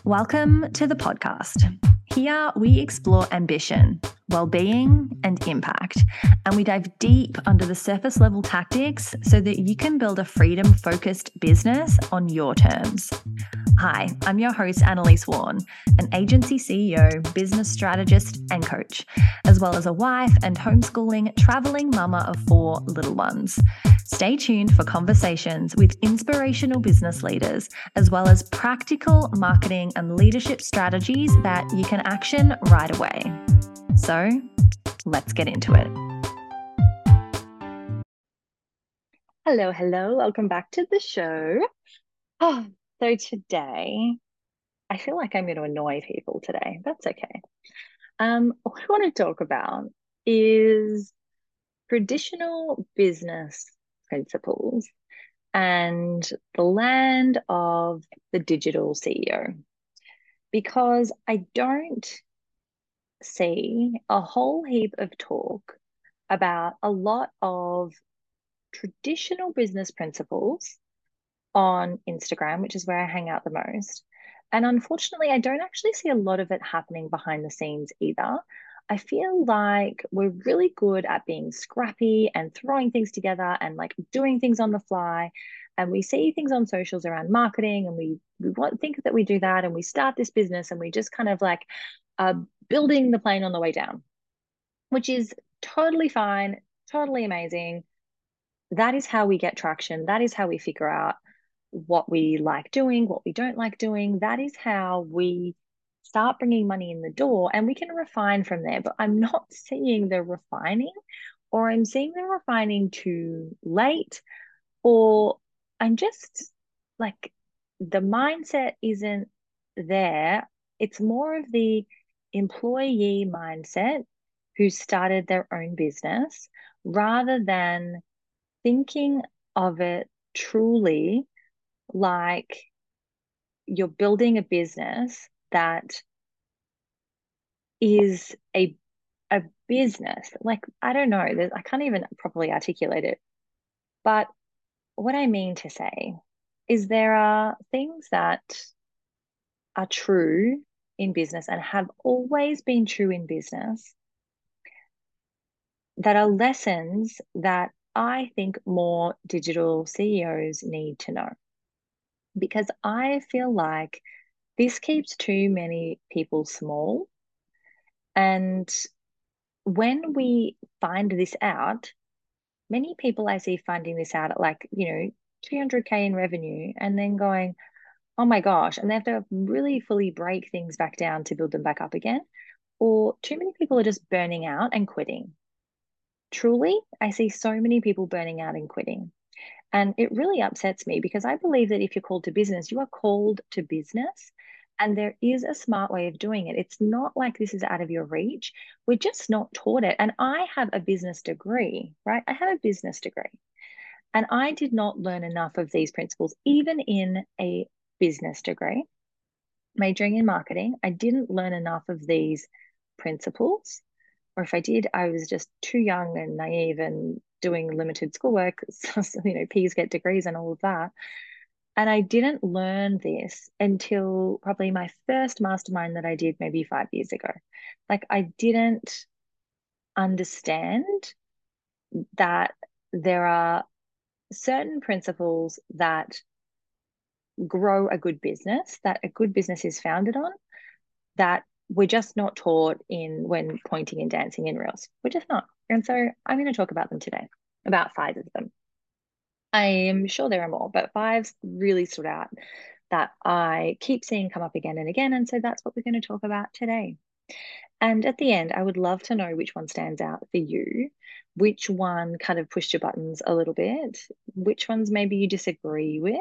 Welcome to the podcast. Here we explore ambition, well-being, and impact, and we dive deep under the surface level tactics so that you can build a freedom-focused business on your terms. Hi, I'm your host, Annalise Warren, an agency CEO, business strategist, and coach, as well as a wife and homeschooling, traveling mama of 4 little ones. Stay tuned for conversations with inspirational business leaders, as well as practical marketing and leadership strategies that you can action right away. So let's get into it. Hello. Welcome back to the show. So today, I feel like I'm going to annoy people today. That's okay. What I want to talk about is traditional business principles and the land of the digital CEO, because I don't see a whole heap of talk about a lot of traditional business principles on Instagram, which is where I hang out the most. And unfortunately, I don't actually see a lot of it happening behind the scenes either. I feel like we're really good at being scrappy and throwing things together and like doing things on the fly. And we see things on socials around marketing and we think that we do that and we start this business and we just kind of like building the plane on the way down, which is totally fine, totally amazing. That is how we get traction. That is how we figure out what we like doing, what we don't like doing. That is how we start bringing money in the door, and we can refine from there. But I'm not seeing the refining, or I'm seeing the refining too late, or I'm just like the mindset isn't there. It's more of the employee mindset who started their own business rather than thinking of it truly like you're building a business that is a business. Like, I don't know, I can't even properly articulate it. But what I mean to say is there are things that are true in business and have always been true in business that are lessons that I think more digital CEOs need to know. Because I feel like this keeps too many people small. And when we find this out, many people I see finding this out at like, 200K in revenue and then going, oh my gosh, and they have to really fully break things back down to build them back up again. Or too many people are just burning out and quitting. Truly, I see so many people burning out and quitting. And it really upsets me because I believe that if you're called to business, you are called to business. And there is a smart way of doing it. It's not like this is out of your reach. We're just not taught it. And I have a business degree, right? I have a business degree. And I did not learn enough of these principles, even in a business degree, majoring in marketing. I didn't learn enough of these principles. Or if I did, I was just too young and naive and doing limited schoolwork. So, P's get degrees and all of that. And I didn't learn this until probably my first mastermind that I did maybe 5 years ago. Like, I didn't understand that there are certain principles that grow a good business, that a good business is founded on, that we're just not taught in when pointing and dancing in reels. We're just not. And so I'm going to talk about them today, about 5 of them. I am sure there are more, but 5 really stood out that I keep seeing come up again and again. And so that's what we're going to talk about today. And at the end, I would love to know which one stands out for you, which one kind of pushed your buttons a little bit, which ones maybe you disagree with.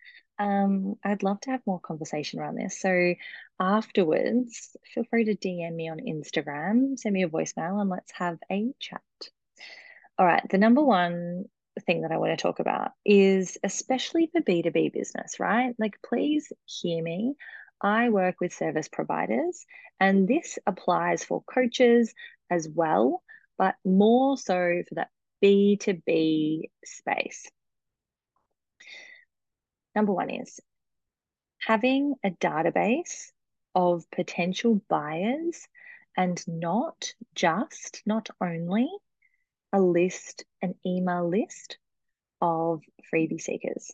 I'd love to have more conversation around this. So afterwards, feel free to DM me on Instagram, send me a voicemail, and let's have a chat. All right, the number one thing that I want to talk about is especially for B2B business, right? Like, please hear me. I work with service providers, and this applies for coaches as well, but more so for that B2B space. Number one is having a database of potential buyers and not only an email list of freebie seekers.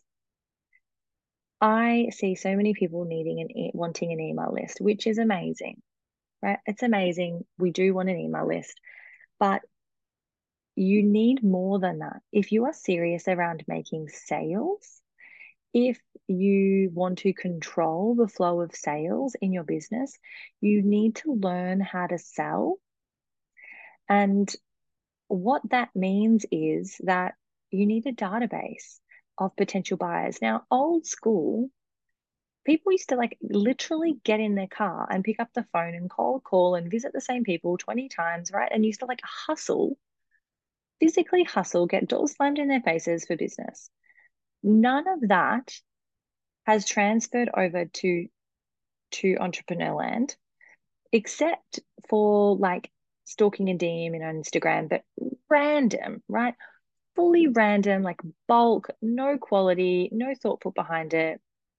I see so many people wanting an email list, which is amazing, right? It's amazing. We do want an email list, but you need more than that. If you are serious around making sales, if you want to control the flow of sales in your business, you need to learn how to sell. And what that means is that you need a database of potential buyers. Now, old school, people used to like literally get in their car and pick up the phone and cold call and visit the same people 20 times, right? And used to like physically hustle, get doors slammed in their faces for business. None of that has transferred over to entrepreneur land, except for like stalking a DM on Instagram, but random, right? Fully random, like bulk, no quality, no thought put behind it.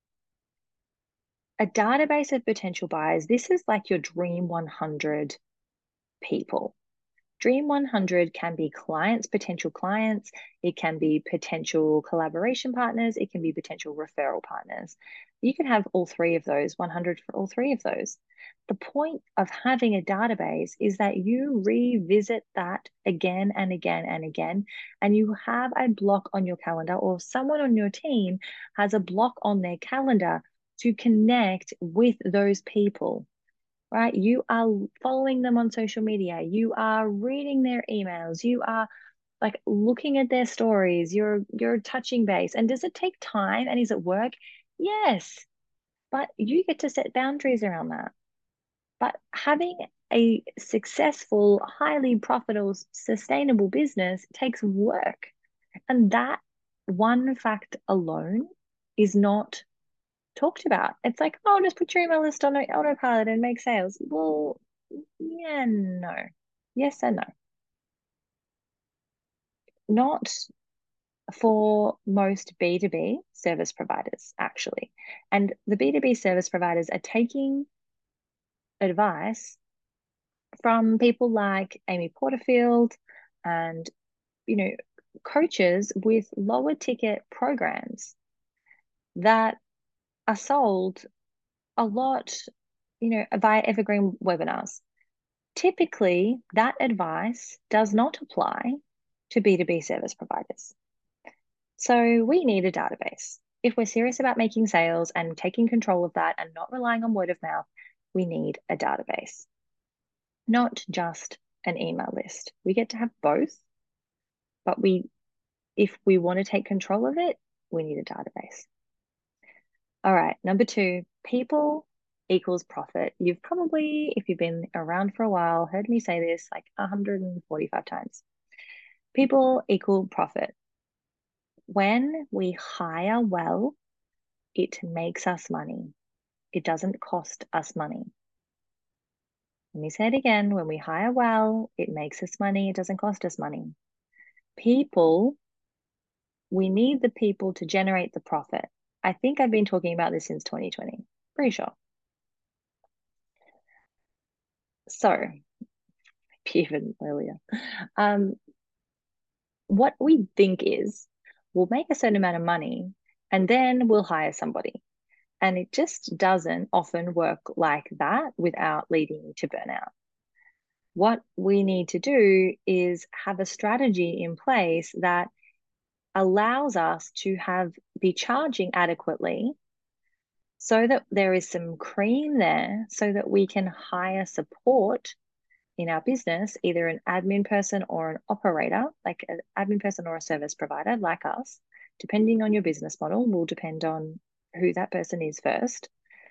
A database of potential buyers, this is like your dream 100 people. Dream 100 can be clients, potential clients. It can be potential collaboration partners. It can be potential referral partners. You can have all three of those, 100 for all three of those. The point of having a database is that you revisit that again and again and again, and you have a block on your calendar, or someone on your team has a block on their calendar to connect with those people, right? You are following them on social media. You are reading their emails. You are like looking at their stories. You're touching base. And does it take time and is it work? Yes, but you get to set boundaries around that. But having a successful, highly profitable, sustainable business takes work. And that one fact alone is not talked about. It's like, oh, just put your email list on autopilot and make sales. Well, yeah, no. Yes and no. Not for most B2B service providers, actually. And the B2B service providers are taking advice from people like Amy Porterfield and, you know, coaches with lower ticket programs that are sold a lot, via evergreen webinars. Typically, that advice does not apply to B2B service providers. So we need a database. If we're serious about making sales and taking control of that and not relying on word of mouth, we need a database, not just an email list. We get to have both, but if we want to take control of it, we need a database. All right, number 2, people equals profit. You've probably, if you've been around for a while, heard me say this like 145 times. People equal profit. When we hire well, it makes us money. It doesn't cost us money. Let me say it again. When we hire well, it makes us money. It doesn't cost us money. People, we need the people to generate the profit. I think I've been talking about this since 2020. Pretty sure. So, even earlier. What we think is we'll make a certain amount of money and then we'll hire somebody. And it just doesn't often work like that without leading to burnout. What we need to do is have a strategy in place that allows us to be charging adequately so that there is some cream there so that we can hire support in our business, either an admin person or an operator, like an admin person or a service provider like us, depending on your business model, will depend on who that person is first.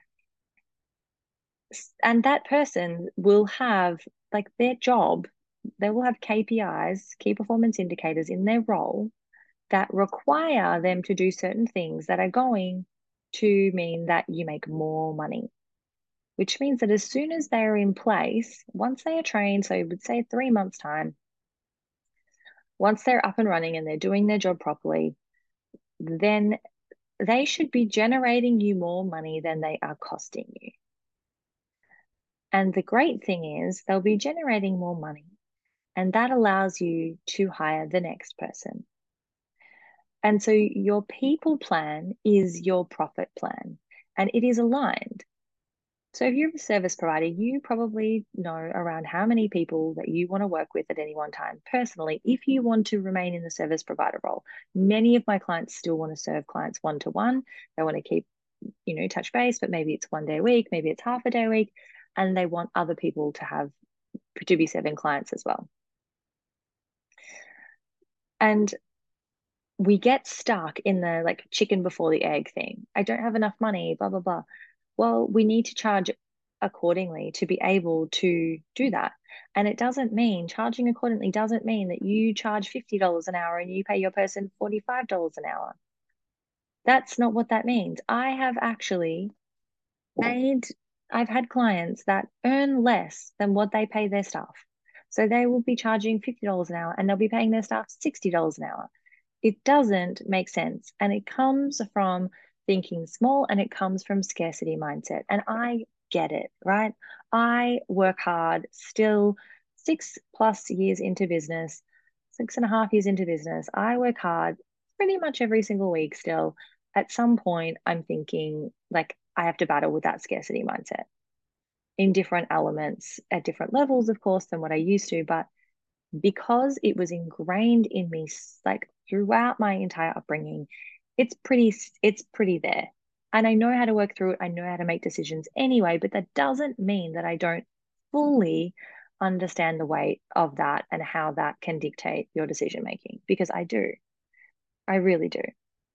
And that person will have like their job, they will have KPIs, key performance indicators in their role that require them to do certain things that are going to mean that you make more money, which means that as soon as they're in place, once they are trained, so I would say 3 months' time, once they're up and running and they're doing their job properly, then they should be generating you more money than they are costing you. And the great thing is they'll be generating more money, and that allows you to hire the next person. And so your people plan is your profit plan, and it is aligned. So if you're a service provider, you probably know around how many people that you want to work with at any one time. Personally, if you want to remain in the service provider role, many of my clients still want to serve clients one-to-one. They want to keep, touch base, but maybe it's 1 day a week, maybe it's half a day a week, and they want other people to be serving clients as well. And we get stuck in the like chicken before the egg thing. I don't have enough money, blah, blah, blah. Well, we need to charge accordingly to be able to do that. And it doesn't mean charging accordingly doesn't mean that you charge $50 an hour and you pay your person $45 an hour. That's not what that means. Made, I've had clients that earn less than what they pay their staff. So they will be charging $50 an hour and they'll be paying their staff $60 an hour. It doesn't make sense. And it comes from thinking small and it comes from scarcity mindset. And I get it, right? I work hard still 6+ years into business, 6.5 years into business. I work hard pretty much every single week still. At some point, I'm thinking like I have to battle with that scarcity mindset in different elements at different levels, of course, than what I used to. But because it was ingrained in me like throughout my entire upbringing, it's pretty there. And I know how to work through it. I know how to make decisions anyway, but that doesn't mean that I don't fully understand the weight of that and how that can dictate your decision making, because I do. I really do.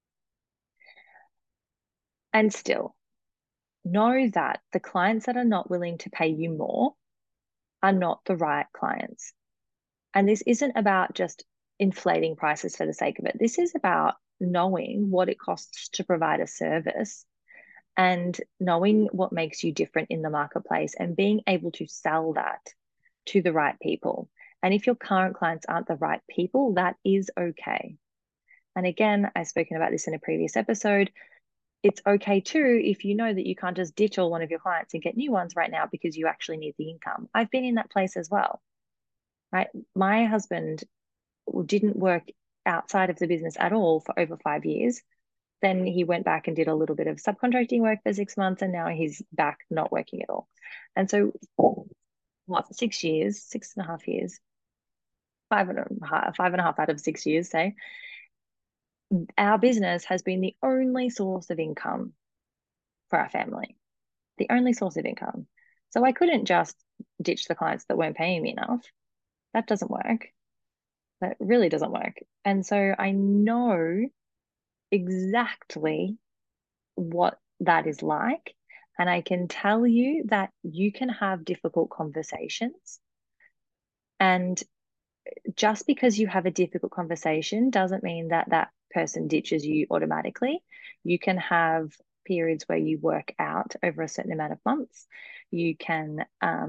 And still, know that the clients that are not willing to pay you more are not the right clients. And this isn't about just inflating prices for the sake of it. This is about knowing what it costs to provide a service and knowing what makes you different in the marketplace and being able to sell that to the right people. And if your current clients aren't the right people, that is okay. And again, I've spoken about this in a previous episode. It's okay too if you know that you can't just ditch all one of your clients and get new ones right now because you actually need the income. I've been in that place as well, right? My husband didn't work outside of the business at all for over 5 years. Then he went back and did a little bit of subcontracting work for 6 months, and now he's back not working at all. And so, what, 6 years, 6.5 years, 5.5, 5.5 out of 6 years, say, our business has been the only source of income for our family, the only source of income. So I couldn't just ditch the clients that weren't paying me enough. That doesn't work. That really doesn't work. And so I know exactly what that is like. And I can tell you that you can have difficult conversations. And just because you have a difficult conversation doesn't mean that that person ditches you automatically. You can have periods where you work out over a certain amount of months. You can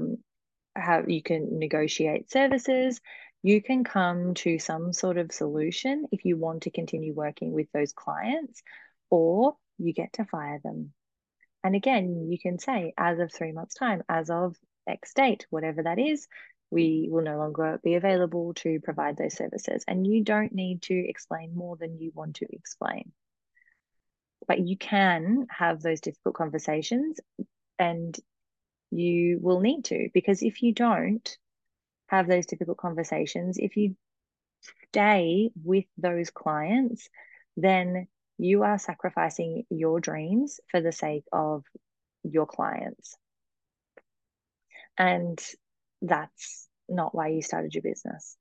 you can negotiate services. You can come to some sort of solution if you want to continue working with those clients, or you get to fire them. And again, you can say, as of 3 months' time, as of X date, whatever that is, we will no longer be available to provide those services. And you don't need to explain more than you want to explain. But you can have those difficult conversations, and you will need to, because if you don't have those difficult conversations, if you stay with those clients, then you are sacrificing your dreams for the sake of your clients. And that's not why you started your business.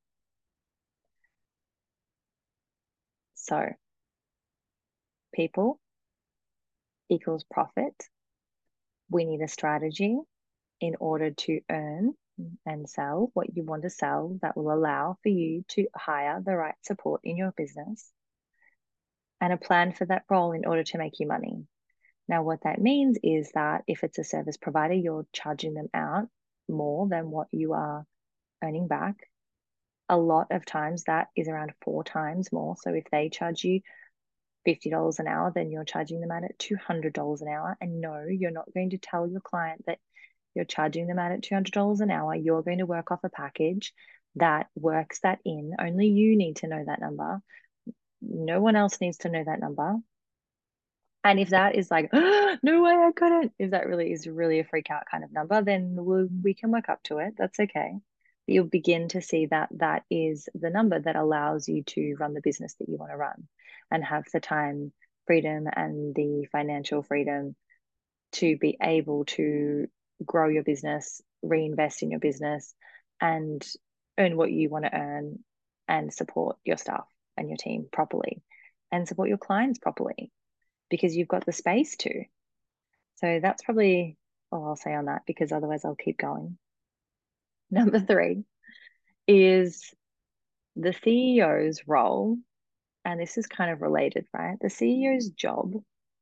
So, people equals profit. We need a strategy in order to earn and sell what you want to sell that will allow for you to hire the right support in your business, and a plan for that role in order to make you money. Now, what that means is that if it's a service provider, you're charging them out more than what you are earning back. A lot of times that is around 4 times more. So if they charge you $50 an hour, then you're charging them out at $200 an hour. And no, you're not going to tell your client that you're charging them out at $200 an hour. You're going to work off a package that works that in. Only you need to know that number. No one else needs to know that number. And if that is like, oh, no way, I couldn't, if that really is really a freak out kind of number, then we can work up to it. That's okay. But you'll begin to see that that is the number that allows you to run the business that you want to run and have the time freedom and the financial freedom to be able to grow your business, reinvest in your business, and earn what you want to earn and support your staff and your team properly and support your clients properly because you've got the space to. So that's probably all I'll say on that because otherwise I'll keep going. Number three is the CEO's role. And this is kind of related, right? The CEO's job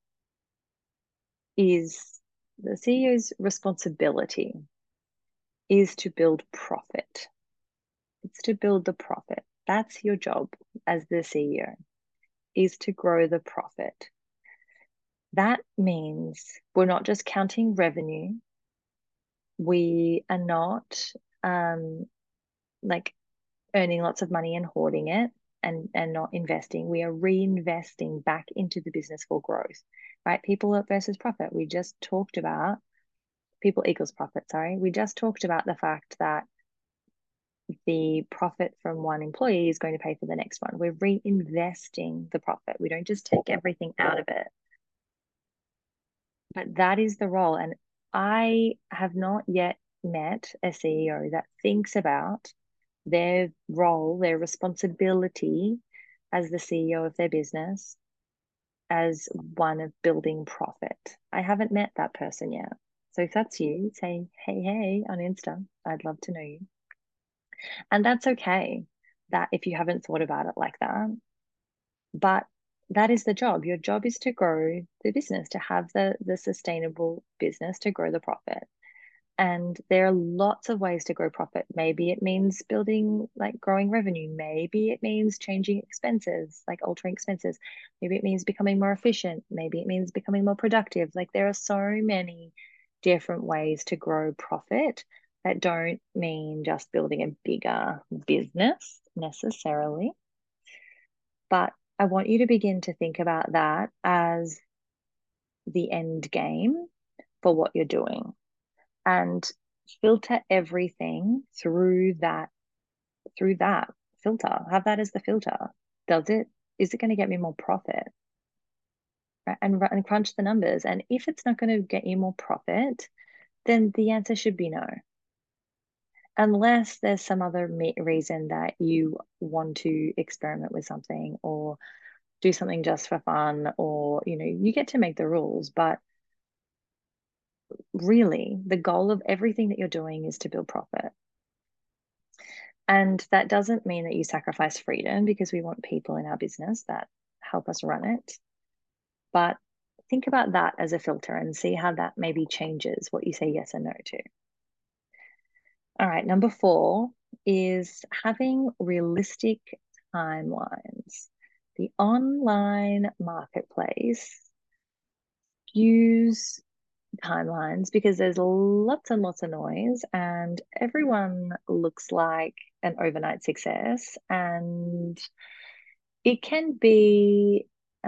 is the CEO's responsibility is to build profit. It's to build the profit. That's your job as the CEO, is to grow the profit. That means we're not just counting revenue. We are not like earning lots of money and hoarding it and not investing. We are reinvesting back into the business for growth, right? People versus profit. We just talked about people equals profit. Sorry. We just talked about the fact that the profit from one employee is going to pay for the next one. We're reinvesting the profit. We don't just take everything out of it. But that is the role. And I have not yet met a CEO that thinks about their role, their responsibility as the CEO of their business as one of building profit. I haven't met that person yet. So if that's you, say, hey, on Insta. I'd love to know you. And that's okay that if you haven't thought about it like that. But that is the job. Your job is to grow the business, to have the sustainable business, to grow the profit. And there are lots of ways to grow profit. Maybe it means building, like growing revenue. Maybe it means changing expenses, like altering expenses. Maybe it means becoming more efficient. Maybe it means becoming more productive. Like there are so many different ways to grow profit that don't mean just building a bigger business necessarily. But I want you to begin to think about that as the end game for what you're doing and filter everything through that filter. Have that as the filter. Is it going to get me more profit? Right? And crunch the numbers. And if it's not going to get you more profit, then the answer should be no. Unless there's some other reason that you want to experiment with something or do something just for fun, or you get to make the rules, but really the goal of everything that you're doing is to build profit. And that doesn't mean that you sacrifice freedom because we want people in our business that help us run it. But think about that as a filter and see how that maybe changes what you say yes and no to. All right, number 4 is having realistic timelines. The online marketplace use timelines because there's lots and lots of noise and everyone looks like an overnight success, and it can be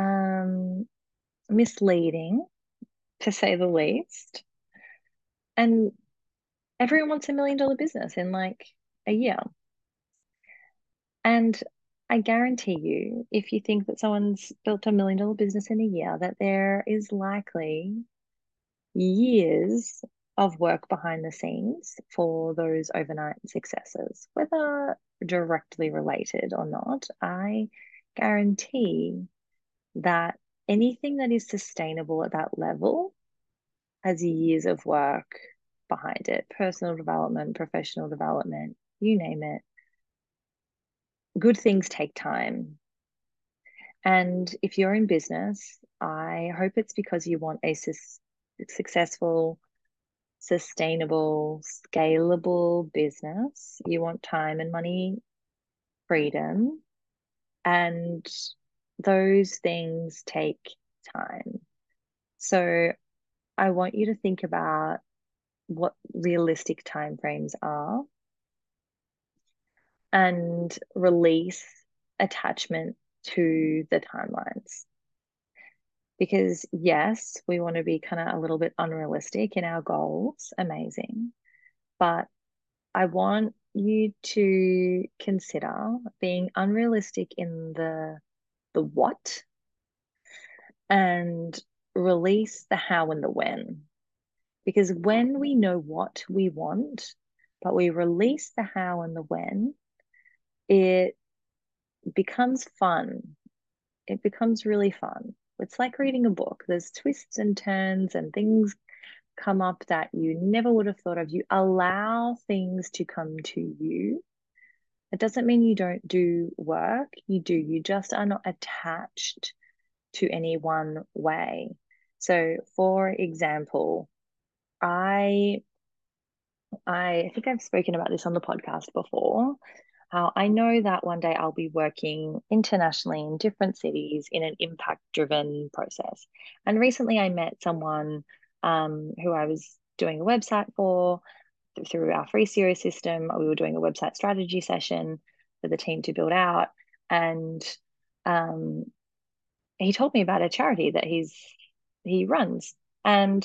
misleading to say the least. And everyone wants $1 million business in like a year. And I guarantee you, if you think that someone's built $1 million business in a year, that there is likely years of work behind the scenes for those overnight successes, whether directly related or not. I guarantee that anything that is sustainable at that level has years of work behind it, personal development, professional development, you name it. Good things take time. And if you're in business, I hope it's because you want a successful, sustainable, scalable business. You want time and money freedom. And those things take time. So I want you to think about what realistic timeframes are and release attachment to the timelines. Because yes, we want to be kind of a little bit unrealistic in our goals. Amazing. But I want you to consider being unrealistic in the what and release the how and the when. Because when we know what we want, but we release the how and the when, it becomes fun. It becomes really fun. It's like reading a book. There's twists and turns and things come up that you never would have thought of. You allow things to come to you. It doesn't mean you don't do work. You do. You just are not attached to any one way. So, for example, I I think I've spoken about this on the podcast before. I know that one day I'll be working internationally in different cities in an impact-driven process. And recently I met someone who I was doing a website for through our free series system. We were doing a website strategy session for the team to build out. And um, he told me about a charity that he runs. And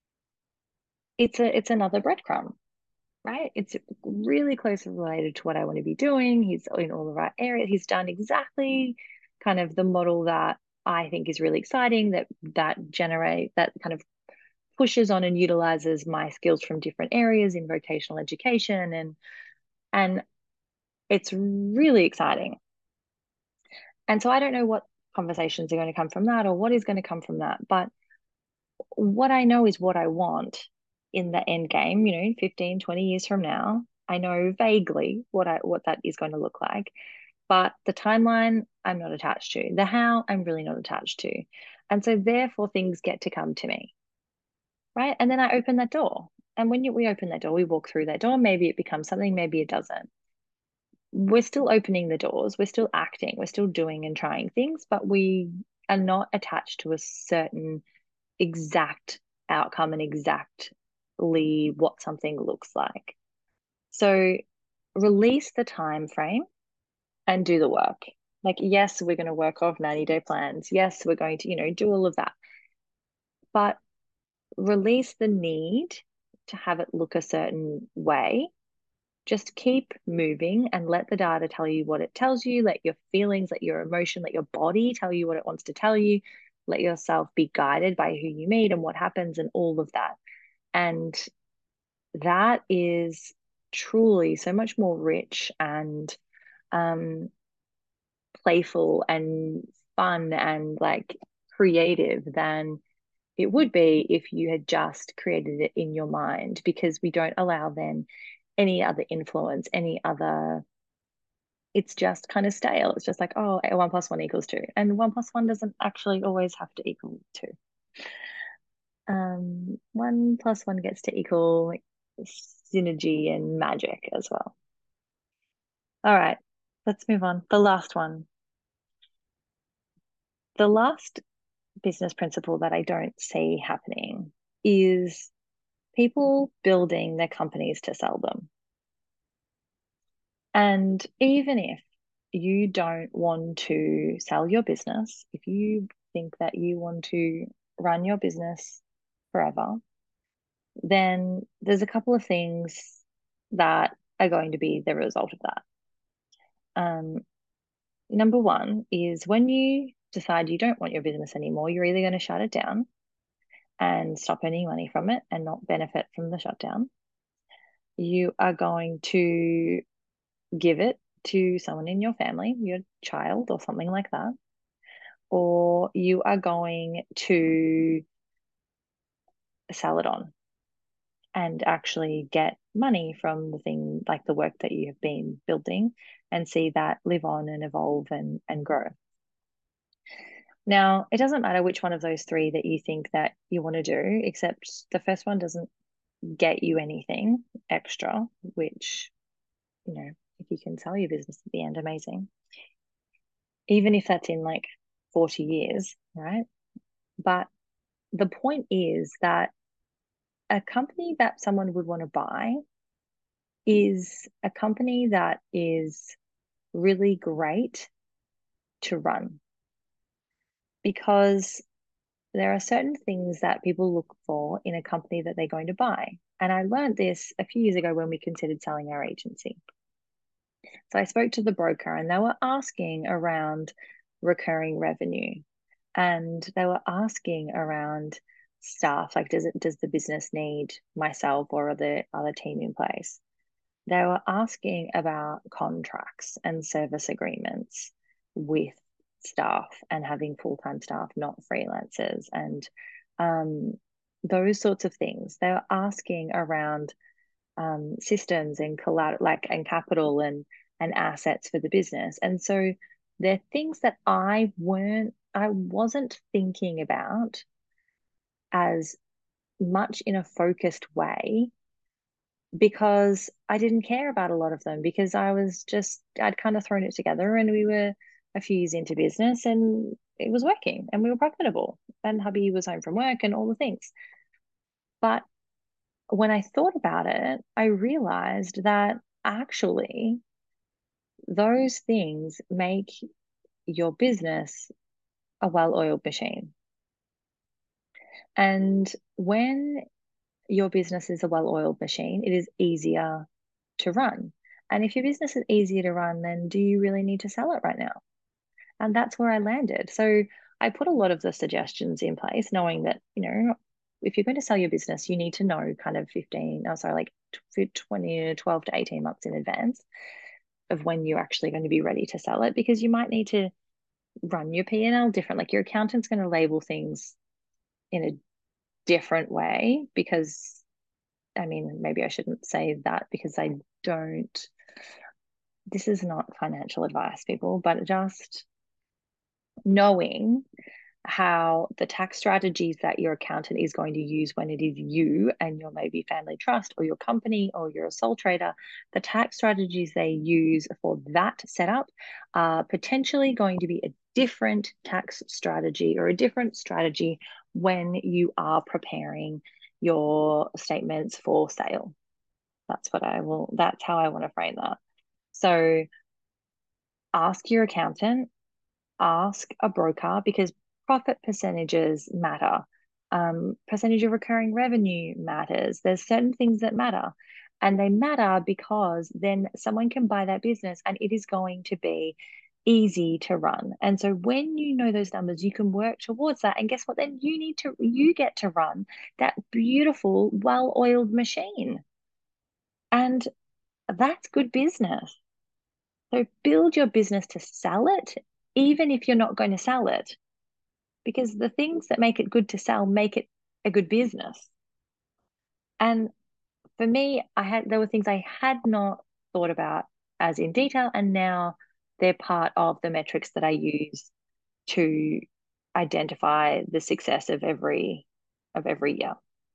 it's another breadcrumb, right? It's really closely related to what I want to be doing. He's in all the right areas. He's done exactly kind of the model that I think is really exciting, that kind of pushes on and utilizes my skills from different areas in vocational education, and it's really exciting. And so I don't know what conversations are going to come from that or what is going to come from that, but what I know is what I want in the end game, 15, 20 years from now. I know vaguely what that is going to look like, but the timeline I'm not attached to. The how I'm really not attached to. And so therefore things get to come to me, right? And then I open that door. And when we open that door, we walk through that door. Maybe it becomes something, maybe it doesn't. We're still opening the doors, we're still acting, we're still doing and trying things, but we are not attached to a certain exact outcome and exactly what something looks like. So release the time frame and do the work. Like, yes, we're going to work off 90-day plans. Yes, we're going to, do all of that. But release the need to have it look a certain way. Just keep moving and let the data tell you what it tells you. Let your feelings, let your emotion, let your body tell you what it wants to tell you. Let yourself be guided by who you meet and what happens and all of that. And that is truly so much more rich and um, playful and fun and like creative than it would be if you had just created it in your mind, because we don't allow then any other influence, any other, it's just kind of stale. It's just like, oh, 1 + 1 = 2. And 1 + 1 doesn't actually always have to equal 2. 1 + 1 gets to equal like synergy and magic as well. All right, let's move on. The last one. The last business principle that I don't see happening is people building their companies to sell them. And even if you don't want to sell your business, if you think that you want to run your business forever, then there's a couple of things that are going to be the result of that. Number one is when you decide you don't want your business anymore, you're either going to shut it down and stop earning money from it and not benefit from the shutdown. You are going to give it to someone in your family, your child or something like that, or you are going to sell it on and actually get money from the thing, like the work that you have been building, and see that live on and evolve and grow. Now, it doesn't matter which one of those three that you think that you want to do, except the first one doesn't get you anything extra, which, if you can sell your business at the end, amazing. Even if that's in like 40 years, right? But the point is that a company that someone would want to buy is a company that is really great to run because there are certain things that people look for in a company that they're going to buy. And I learned this a few years ago when we considered selling our agency. So I spoke to the broker and they were asking around recurring revenue and they were asking around staff, like does the business need myself or the other team in place? They were asking about contracts and service agreements with staff and having full-time staff, not freelancers, and um, those sorts of things. They were asking around systems and collateral, like and capital and assets for the business. And so they're things that I wasn't thinking about as much in a focused way because I didn't care about a lot of them because I'd kind of thrown it together and we were a few years into business and it was working and we were profitable and hubby was home from work and all the things. But when I thought about it, I realized that actually those things make your business a well-oiled machine. And when your business is a well-oiled machine, it is easier to run. And if your business is easier to run, then do you really need to sell it right now? And that's where I landed. So I put a lot of the suggestions in place, knowing that, if you're going to sell your business, you need to know kind of 20 to 12 to 18 months in advance of when you're actually going to be ready to sell it, because you might need to run your P&L different. Like your accountant's going to label things in a different way because, I mean, maybe I shouldn't say that because I don't, this is not financial advice, people, but just knowing how the tax strategies that your accountant is going to use when it is you and your maybe family trust or your company or you're a sole trader, the tax strategies they use for that setup are potentially going to be a different tax strategy or a different strategy when you are preparing your statements for sale. That's how I want to frame that. So ask your accountant, ask a broker because profit percentages matter. Percentage of recurring revenue matters. There's certain things that matter. And they matter because then someone can buy that business and it is going to be easy to run. And so when you know those numbers, you can work towards that. And guess what? Then you get to run that beautiful, well-oiled machine. And that's good business. So build your business to sell it, even if you're not going to sell it, because the things that make it good to sell make it a good business. And for me, there were things I had not thought about as in detail, and now they're part of the metrics that I use to identify the success of every year.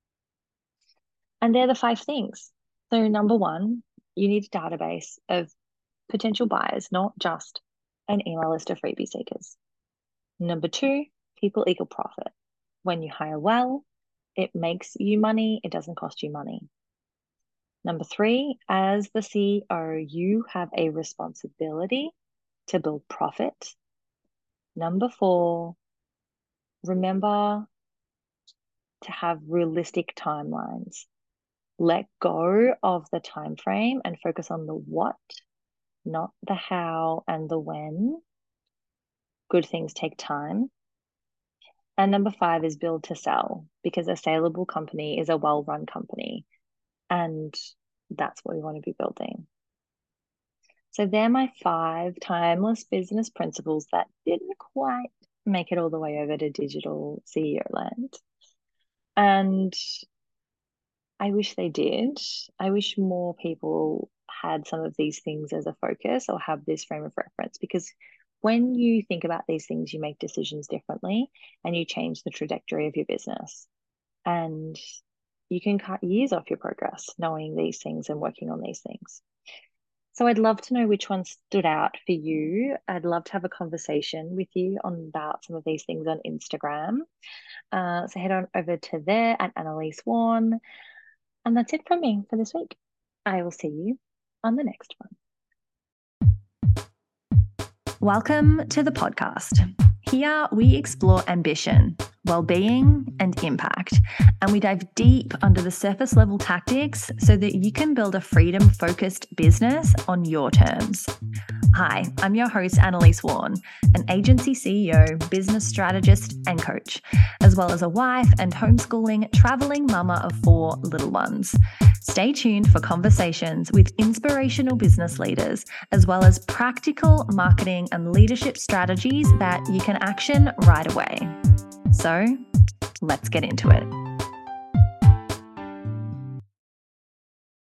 And they're the 5 things. So number one, you need a database of potential buyers, not just an email list of freebie seekers. Number two, people equal profit. When you hire well, it makes you money, it doesn't cost you money. Number three, as the CEO, you have a responsibility to build profit. Number four, remember to have realistic timelines. Let go of the time frame and focus on the what, not the how and the when. Good things take time. And number five is build to sell, because a saleable company is a well-run company. And that's what we want to be building. So they're my 5 timeless business principles that didn't quite make it all the way over to digital CEO land. And I wish they did. I wish more people had some of these things as a focus or have this frame of reference, because when you think about these things, you make decisions differently and you change the trajectory of your business. And you can cut years off your progress knowing these things and working on these things. So I'd love to know which one stood out for you. I'd love to have a conversation with you on about some of these things on Instagram. So head on over to there at Annalise Swan. And that's it from me for this week. I will see you on the next one. Welcome to the podcast. Here we explore ambition, well-being, and impact, and we dive deep under the surface level tactics so that you can build a freedom-focused business on your terms. Hi, I'm your host, Annalise Swan, an agency CEO, business strategist, and coach, as well as a wife and homeschooling, traveling mama of 4 little ones. Stay tuned for conversations with inspirational business leaders, as well as practical marketing and leadership strategies that you can action right away. So let's get into it.